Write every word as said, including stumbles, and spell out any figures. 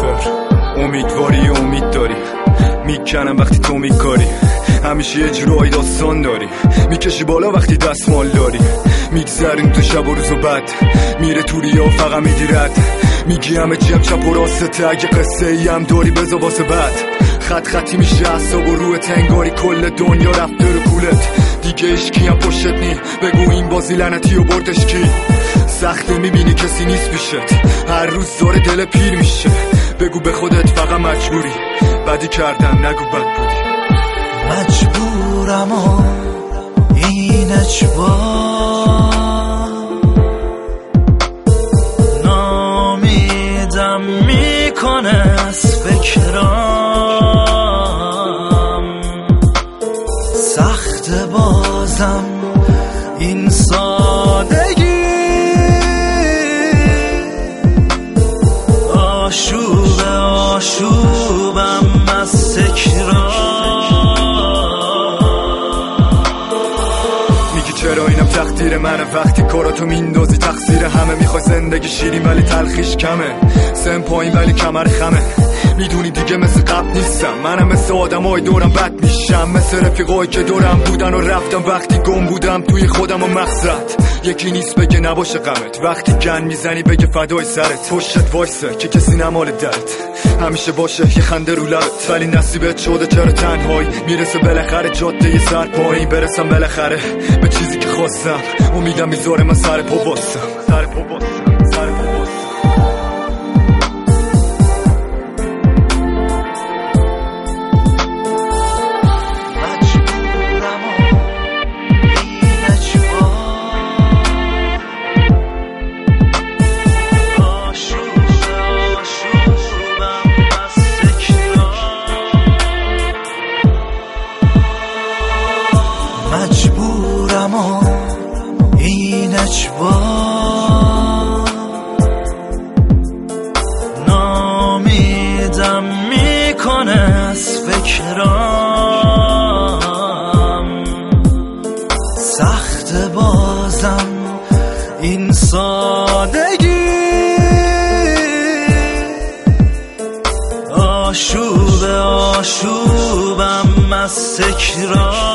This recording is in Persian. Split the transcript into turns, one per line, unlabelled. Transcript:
کشور. امیدواری امید داری، میکنم وقتی تو میکاری. همیشه یه جورایی داستان داری، میکشی بالا وقتی دستمال داری. میگذرین تو شب و روز و بد، میره تو ریا فقط میدیرد. میگی همه چیم چپ و راسته، اگه قصه ای هم داری بذار واسه بعد. خط خطی میشه اعصاب و روح تنگاری، کل دنیا رفته رو کولت. دیگه اشکی هم پشت نی، بگو این بازی لعنتی و بردش کی. سخته میبینی کسی نیست پیشت، هر روز زار دل پیر میشه. بگو به خودت فقط مجبوری، بدی کردم نگو بد بودی.
مجبورم و این اجبار، نامیدم میکنه از فکرام. سخت بازم این سادگی، آشوب آشوبم از تکرار.
میگی چرا اینم تقدیر منه، وقتی کاراتو میندازی تقصیر همه. میخوای زندگی شیرین ولی تلخیش کمه، سن پایین ولی کمر خمه. میدونی دیگه مثل قبل نیستم، منم مثل آدم های دورم بد میشم. مثل رفیقایی که دورم بودن و رفتم وقتی گم بودم توی خودم و مقصد. یکی نیست بگه نباشه غمت، وقتی گن میزنی بگه فدای سرت. پشتت وایسه که کسی نمال درد، همیشه باشه یه خنده رو لبت. ولی نصیبت شده چرا تنهایی، میرسه بالاخره جاده یه سر پایین. برسم بالاخره به چیزی که خواستم، امیدم میذاره من سر پا باسم. سر پا باسم، سر پا باسم.
مجبورم و این اجبار، نامیدم میکنه از فکرام. سخت بازم این سادگی، آشوب آشوبم از تکرار.